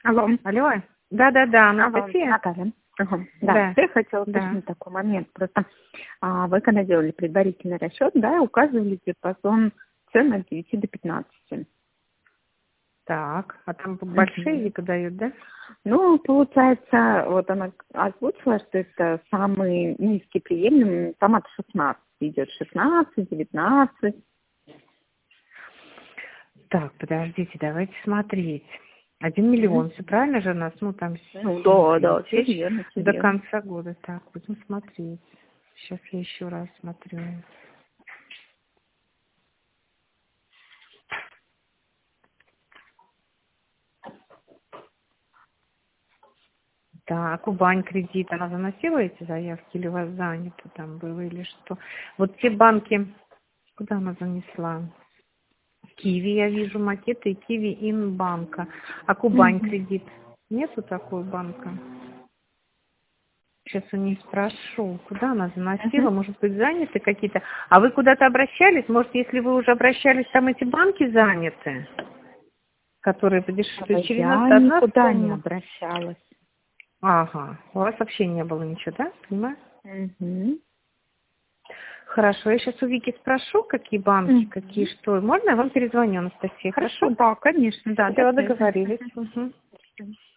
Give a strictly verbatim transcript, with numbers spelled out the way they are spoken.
Алло. Алло. Да-да-да, Алло, Анастасия? Наталья. Ага. Да, Да. я хотела Да. уточнить такой момент. Просто а, вы когда делали предварительный расчет, да, указывали диапазон цен от девяти до пятнадцати. Так, а там большие Мгм. вика дают, да? Ну, получается, вот она озвучила, что это самый низкий приемлемый, там от шестнадцати идет, шестнадцать, девятнадцать. Так, подождите, давайте смотреть. Один Мгм. миллион, все правильно же у нас? Ну, там Ну, семь да, да, все тысяч верно, все до верно. конца года. Так, будем смотреть. Сейчас я еще раз смотрю. Так, Кубань кредит, она заносила эти заявки или у вас занято там было или что? Вот те банки, куда она занесла? Киви, я вижу макеты, и Киви Инбанка. А Кубань Мгм. кредит? Нету такого банка? Сейчас у нее спрошу, куда она заносила, Мгм. может быть, заняты какие-то. А вы куда-то обращались? Может, если вы уже обращались, там эти банки заняты, которые подешевле? То А есть через нас я одна никуда не сумма. обращалась. Ага, у вас вообще не было ничего, да? Понимаю? Мгм. Хорошо, я сейчас у Вики спрошу, какие банки, какие Мгм. что. Можно я вам перезвоню, Анастасия? Хорошо, Хорошо? да, конечно, да, до Все, связи. договорились. Мгм. Угу.